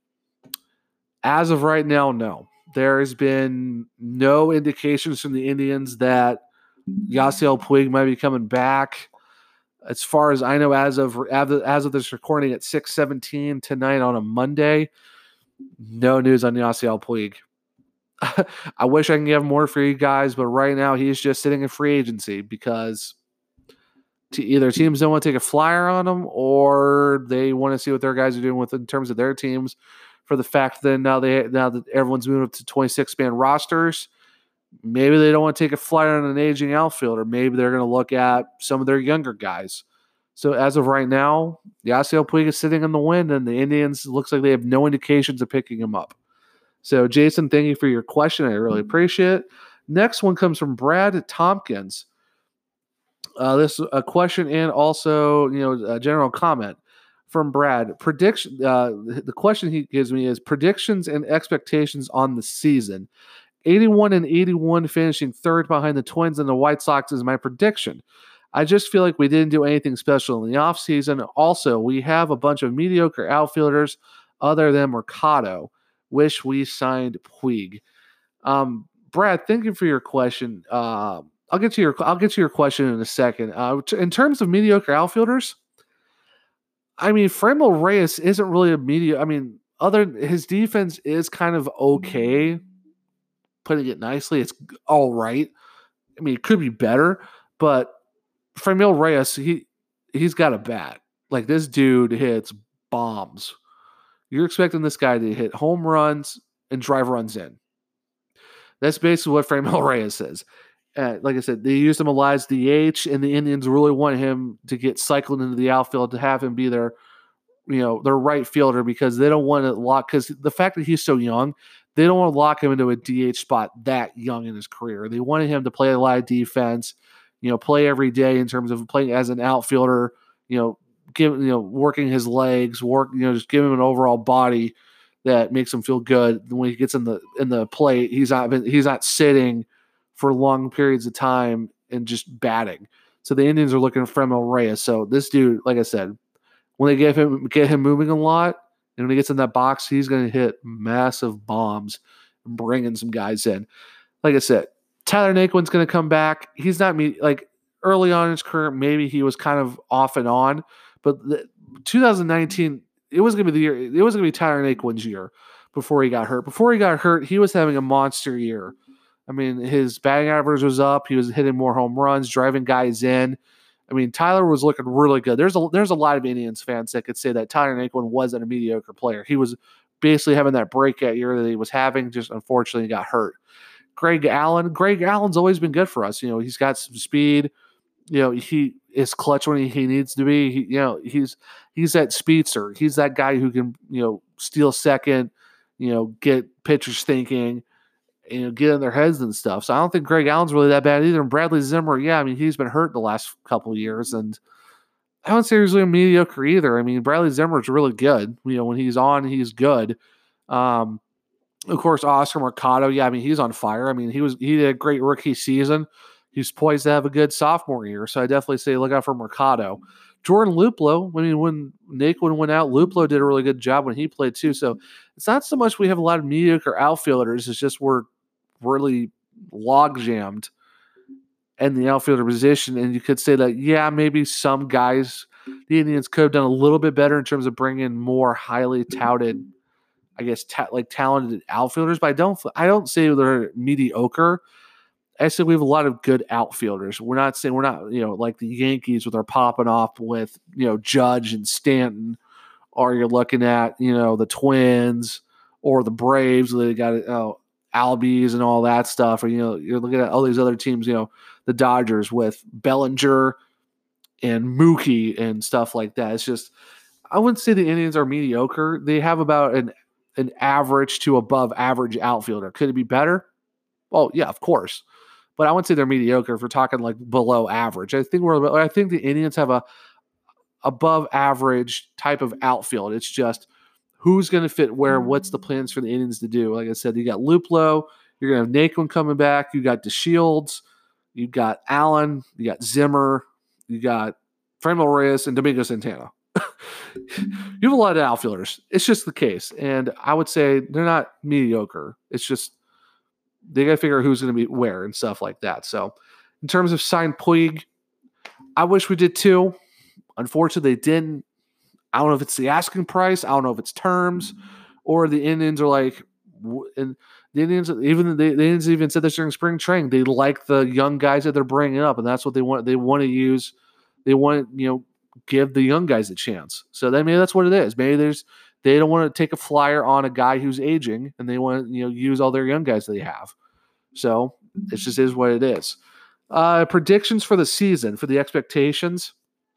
As of right now, no. There has been no indications from the Indians that Yasiel Puig might be coming back. As far as I know, as of this recording at 6:17 tonight on a Monday, no news on Yasiel Puig. I wish I can give more for you guys, but right now he's just sitting in free agency because either teams don't want to take a flyer on him or they want to see what their guys are doing in terms of their teams. For the fact that now that everyone's moving up to 26-man rosters, maybe they don't want to take a flyer on an aging outfielder. Maybe they're going to look at some of their younger guys. So as of right now, Yasiel Puig is sitting in the wind, and the Indians looks like they have no indications of picking him up. So, Jason, thank you for your question. I really appreciate it. Next one comes from Brad Tompkins. This is a question and also, a general comment from Brad. Prediction. The question he gives me is predictions and expectations on the season. 81-81, finishing third behind the Twins and the White Sox is my prediction. I just feel like we didn't do anything special in the offseason. Also, we have a bunch of mediocre outfielders other than Mercado. Wish we signed Puig. Brad, thank you for your question. I'll get to your question in a second. In terms of mediocre outfielders, I mean, Franmil Reyes isn't really a mediocre. I mean, his defense is kind of okay. Putting it nicely, it's all right. I mean, it could be better, but Franmil Reyes, he's got a bat. Like, this dude hits bombs. You're expecting this guy to hit home runs and drive runs in. That's basically what Franmil Reyes is. Like I said, they used him as DH, and the Indians really want him to get cycled into the outfield to have him be their right fielder because they don't want to lock. Because the fact that he's so young, they don't want to lock him into a DH spot that young in his career. They wanted him to play a lot of defense, play every day in terms of playing as an outfielder. Working his legs, just give him an overall body that makes him feel good. When he gets in the plate, he's not sitting for long periods of time and just batting. So the Indians are looking for Franmil Reyes. So this dude, like I said, when they get him moving a lot, and when he gets in that box, he's going to hit massive bombs and bringing some guys in. Like I said, Tyler Naquin's going to come back. He's not like early on in his career, maybe he was kind of off and on, but 2019, it was going to be the year. It was going to be Tyler Naquin's year before he got hurt. Before he got hurt, he was having a monster year. I mean, his batting average was up. He was hitting more home runs, driving guys in. I mean, Tyler was looking really good. There's a lot of Indians fans that could say that Tyler Naquin wasn't a mediocre player. He was basically having that breakout year that he was having, just unfortunately got hurt. Greg Allen's always been good for us. He's got some speed. He is clutch when he needs to be. He's that speedster. He's that guy who can, steal second, get pitchers thinking, get in their heads and stuff. So I don't think Greg Allen's really that bad either. And Bradley Zimmer, he's been hurt the last couple of years, and I wouldn't say he's really mediocre either. I mean, Bradley Zimmer's really good. When he's on, he's good. Of course, Oscar Mercado, he's on fire. He did a great rookie season. He's poised to have a good sophomore year, so I definitely say look out for Mercado. Jordan Luplow, when Naquin went out, Luplow did a really good job when he played too. So it's not so much we have a lot of mediocre outfielders, it's just we're really log jammed in the outfielder position. And you could say that, maybe some guys, the Indians could have done a little bit better in terms of bringing more highly touted, I guess, talented outfielders, but I don't say they're mediocre. I say we have a lot of good outfielders. We're not like the Yankees with our popping off with, Judge and Stanton, or you're looking at, the Twins or the Braves. They got, Albies and all that stuff. Or, you're looking at all these other teams, the Dodgers with Bellinger and Mookie and stuff like that. It's just, I wouldn't say the Indians are mediocre. They have about an average to above average outfielder. Could it be better? Well, yeah, of course. But I wouldn't say they're mediocre if we're talking like below average. I think the Indians have a above average type of outfield. It's just who's going to fit where, what's the plans for the Indians to do. Like I said, you got Luplow, you're going to have Naquin coming back, you got DeShields, you got Allen, you got Zimmer, you got Franmil Reyes, and Domingo Santana. You have a lot of outfielders. It's just the case. And I would say they're not mediocre. It's just they got to figure out who's going to be where and stuff like that. So in terms of sign Puig, I wish we did too. Unfortunately, they didn't. I don't know if it's the asking price. I don't know if it's terms, or the Indians are like, and the Indians even said this during spring training. They like the young guys that they're bringing up, and that's what they want. They want to use. They want give the young guys a chance. So then maybe that's what it is. Maybe they don't want to take a flyer on a guy who's aging, and they want to use all their young guys that they have. So it just is what it is. Predictions for the season, for the expectations.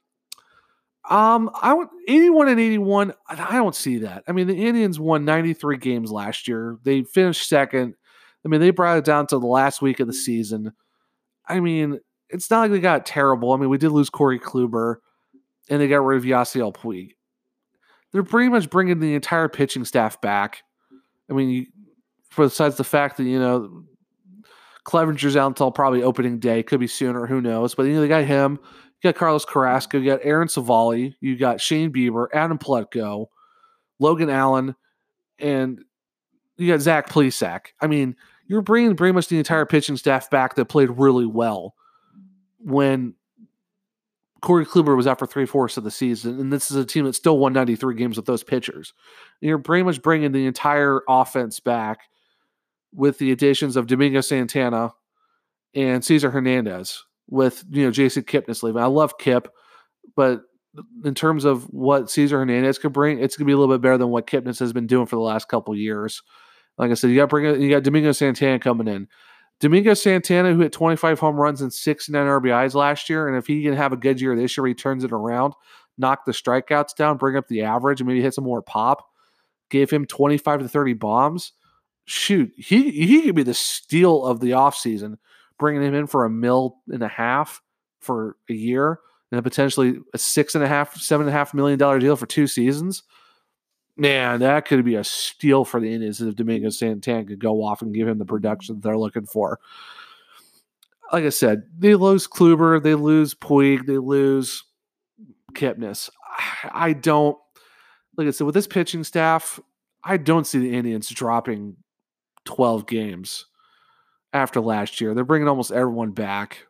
81 and 81. I don't see that. I mean, the Indians won 93 games last year. They finished second. I mean, they brought it down to the last week of the season. I mean, it's not like they got terrible. I mean, we did lose Corey Kluber, and they got rid of Yasiel Puig. They're pretty much bringing the entire pitching staff back. I mean, besides the fact that, Clevenger's out until probably opening day. Could be sooner. Who knows? But, they got him. You got Carlos Carrasco. You got Aaron Savali. You got Shane Bieber, Adam Plutko, Logan Allen, and you got Zach Plesac. I mean, you're bringing pretty much the entire pitching staff back that played really well when Corey Kluber was out for 3/4 of the season, and this is a team that still won 93 games with those pitchers. And you're pretty much bringing the entire offense back with the additions of Domingo Santana and Cesar Hernandez, with Jason Kipnis leaving. I love Kip, but in terms of what Cesar Hernandez could bring, it's going to be a little bit better than what Kipnis has been doing for the last couple of years. Like I said, you got Domingo Santana coming in. Domingo Santana, who hit 25 home runs and 69 RBIs last year, and if he can have a good year this year, he turns it around, knock the strikeouts down, bring up the average, and maybe hit some more pop, gave him 25 to 30 bombs. Shoot, he could be the steal of the offseason, bringing him in for $1.5 million for a year, and potentially a $6.5, $7.5 million deal for 2 seasons. Man, that could be a steal for the Indians if Domingo Santana could go off and give him the production they're looking for. Like I said, they lose Kluber, they lose Puig, they lose Kipnis. I don't, like I said, with this pitching staff, I don't see the Indians dropping 12 games after last year. They're bringing almost everyone back.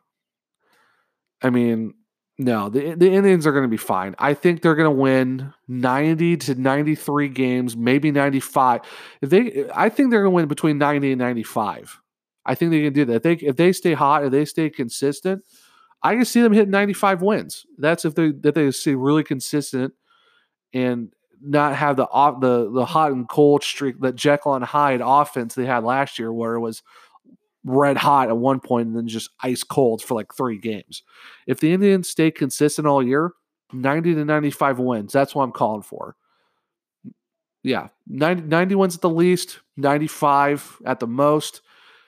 I mean, no, the Indians are going to be fine. I think they're going to win 90 to 93 games, maybe 95. I think they're going to win between 90 and 95. I think they can do that. If they stay hot, if they stay consistent, I can see them hitting 95 wins. That's if they stay really consistent and not have the hot and cold streak, that Jekyll and Hyde offense they had last year, where it was red hot at one point and then just ice cold for like 3 games. If the Indians stay consistent all year, 90 to 95 wins. That's what I'm calling for. Yeah, 90 wins at the least, 95 at the most.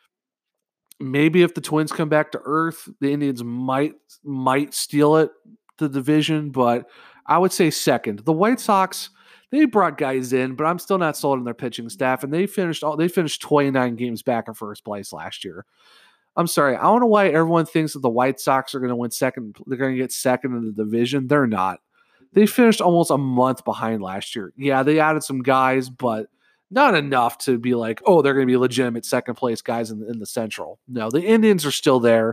Maybe if the Twins come back to earth, the Indians might steal it, the division, but I would say second. The White Sox, they brought guys in, but I'm still not sold on their pitching staff, and they finished 29 games back in first place last year. I'm sorry, I don't know why everyone thinks that the White Sox are going to win second. They're going to get second in the division. They're not. They finished almost a month behind last year. Yeah, they added some guys, but not enough to be like, oh, they're going to be legitimate second place guys in the Central. No, the Indians are still there.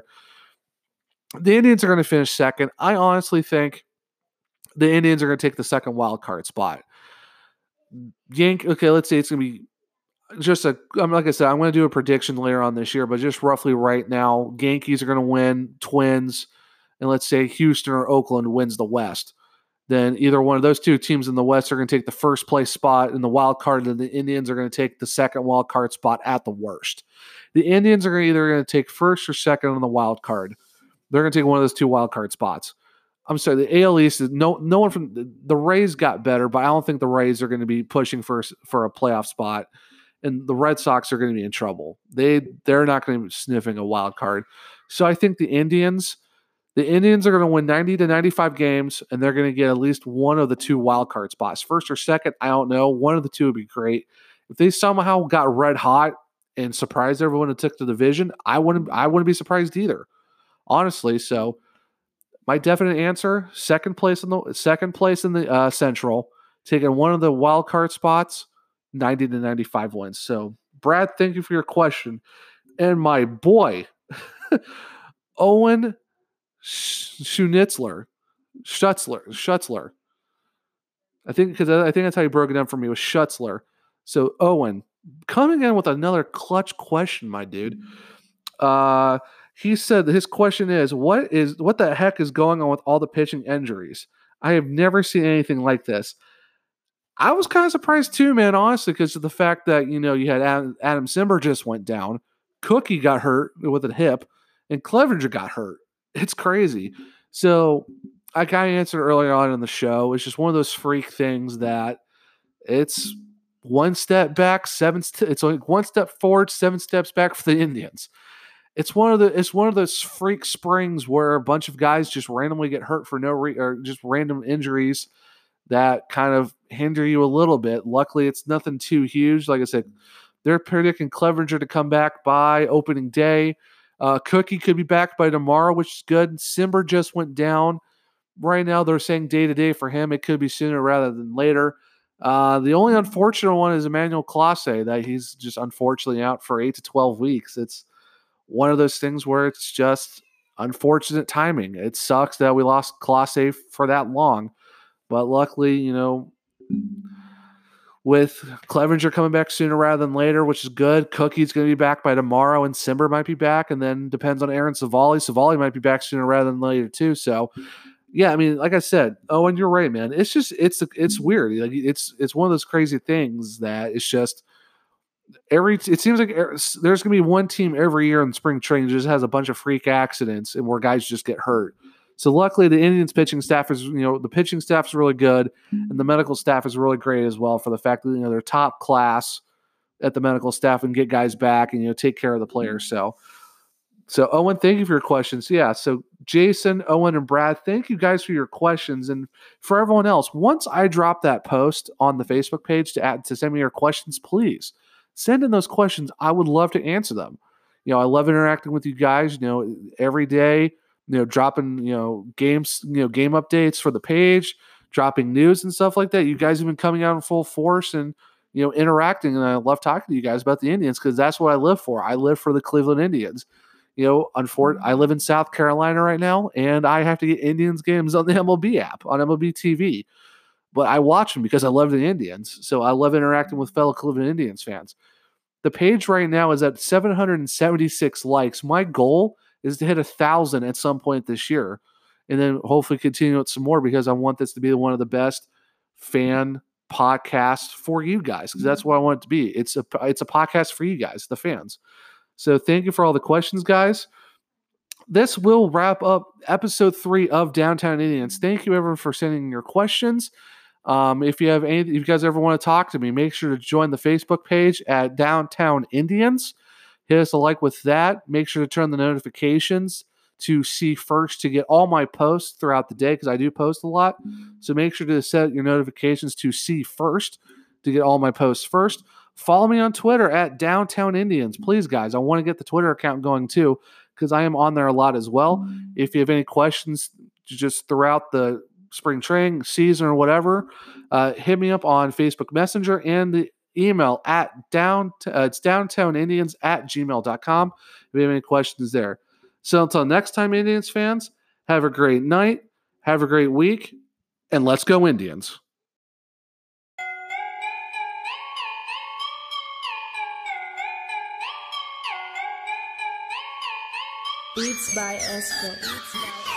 The Indians are going to finish second. I honestly think the Indians are going to take the second wild card spot. Okay, let's say it's going to be just like I said, I'm going to do a prediction later on this year, but just roughly right now, Yankees are going to win, Twins, and let's say Houston or Oakland wins the West. Then either one of those two teams in the West are going to take the first place spot in the wild card, and the Indians are going to take the second wild card spot at the worst. The Indians are either going to take first or second on the wild card. They're going to take one of those 2 wild card spots. I'm sorry, the AL East is no one from the Rays got better, but I don't think the Rays are going to be pushing for a playoff spot, and the Red Sox are going to be in trouble. They're not going to be sniffing a wild card. So I think the Indians are going to win 90 to 95 games, and they're going to get at least one of the 2 wild card spots. First or second, I don't know. One of the 2 would be great. If they somehow got red hot and surprised everyone and took the division, I wouldn't be surprised either, honestly. So my definite answer: second place in the Central, taking one of the wild card spots, 90 to 95 wins. So Brad, thank you for your question, and my boy, Owen Schutzler. I think that's how you broke it down for me, was Schutzler. So Owen, coming in with another clutch question, my dude. He said that his question is, what the heck is going on with all the pitching injuries? I have never seen anything like this. I was kind of surprised too, man, honestly, because of the fact that, you had Adam Simber just went down, Cookie got hurt with a hip, and Clevenger got hurt. It's crazy. So I kind of answered earlier on in the show. It's just one of those freak things that it's one step back, it's like one step forward, 7 steps back for the Indians. It's one of those freak springs where a bunch of guys just randomly get hurt for or just random injuries that kind of hinder you a little bit. Luckily, it's nothing too huge. Like I said, they're predicting Clevenger to come back by opening day. Cookie could be back by tomorrow, which is good. Simber just went down. Right now, they're saying day to day for him. It could be sooner rather than later. The only unfortunate one is Emmanuel Clase, that he's just unfortunately out for 8 to 12 weeks. It's one of those things where it's just unfortunate timing. It sucks that we lost Clase for that long, but luckily, with Clevenger coming back sooner rather than later, which is good. Cookie's going to be back by tomorrow, and Simber might be back, and then depends on Aaron Savali. Savali might be back sooner rather than later too. So, yeah, I mean, like I said, Owen, you're right, man. It's just it's weird. Like it's one of those crazy things that it's just it seems like there's going to be one team every year in spring training that just has a bunch of freak accidents and where guys just get hurt. So luckily, the Indians pitching staff is, the pitching staff is really good, and the medical staff is really great as well, for the fact that, they're top class at the medical staff and get guys back and, take care of the players. So Owen, thank you for your questions. Yeah. So Jason, Owen, and Brad, thank you guys for your questions. And for everyone else, once I drop that post on the Facebook page to send me your questions, please send in those questions. I would love to answer them. I love interacting with you guys, every day, dropping, games, game updates for the page, dropping news and stuff like that. You guys have been coming out in full force and, interacting. And I love talking to you guys about the Indians because that's what I live for. I live for the Cleveland Indians. I live in South Carolina right now, and I have to get Indians games on the MLB app, on MLB TV. But I watch them because I love the Indians. So I love interacting with fellow Cleveland Indians fans. The page right now is at 776 likes. My goal is to hit 1,000 at some point this year, and then hopefully continue it some more because I want this to be one of the best fan podcasts for you guys because that's what I want it to be. It's a podcast for you guys, the fans. So thank you for all the questions, guys. This will wrap up episode 3 of Downtown Indians. Thank you, everyone, for sending your questions. If you guys ever want to talk to me, make sure to join the Facebook page at Downtown Indians. Hit us a like with that. Make sure to turn the notifications to see first to get all my posts throughout the day because I do post a lot. So make sure to set your notifications to see first to get all my posts first. Follow me on Twitter at Downtown Indians. Please, guys, I want to get the Twitter account going too because I am on there a lot as well. If you have any questions just throughout the spring training season or whatever, hit me up on Facebook Messenger and the email at it's downtownindians@gmail.com if you have any questions there. So until next time, Indians fans, have a great night, have a great week, and let's go Indians. Beats by Esco.